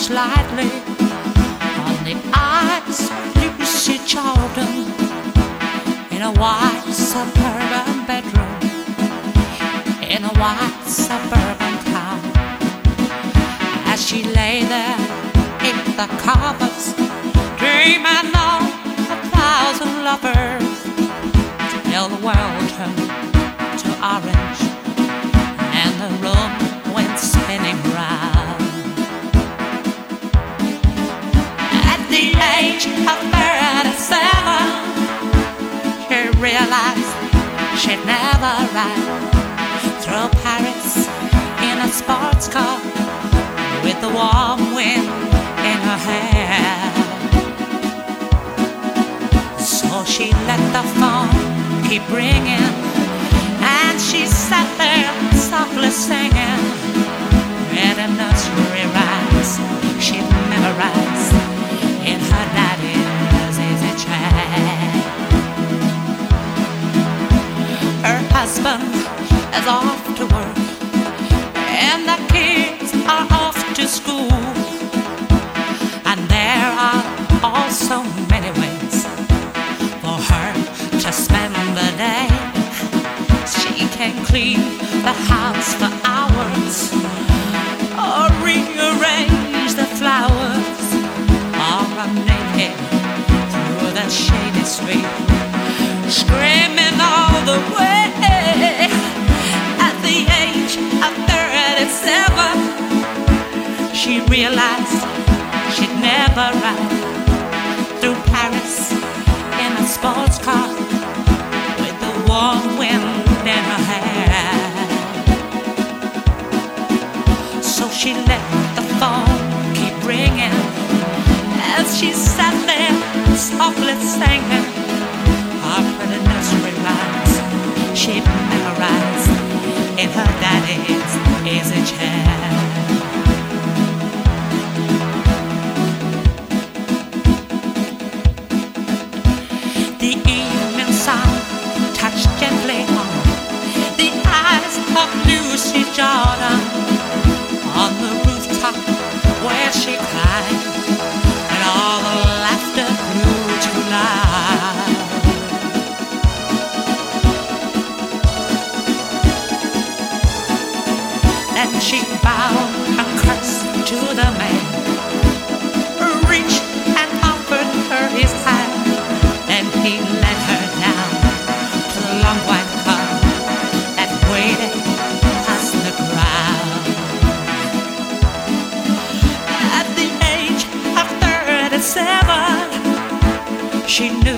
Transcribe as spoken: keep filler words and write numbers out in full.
touch lightly on the eyes of Lucy Jordan in a white suburban bedroom in a white suburban town. As she lay there in the covers, dreaming of a thousand lovers, till the world turned to orange and the room went spinning round. At the age of thirty-seven, she realized she'd never ride through Paris in a sports car with the warm wind in her hair. So she let the phone keep ringing, and she sat there softly singing, read a nursery rhymes she'd memorized in her daddy's easy chair. Her husband is off to work, and the kids are off to school, and there are also many ways for her to spend the day. She can clean the house for hours, or rearrange the flowers, or run naked through the shady street, screaming all the way. At the age of thirty-seven, she realized she'd never ride through Paris in a sports car with the warm wind in her hair. So she let the phone keep ringing as she sat there softly singing her pretty nursery rhymes she'd memorized in her daddy's easy chair. The evening sun touched gently on the eyes of Lucy Jordan on the rooftop where she cried, and all the laughter grew too loud. Then she bowed and cursed to the man who reached and offered her his hand. Then he led her down to the long white car that waited past the crowd. At the age of thirty-seven, she knew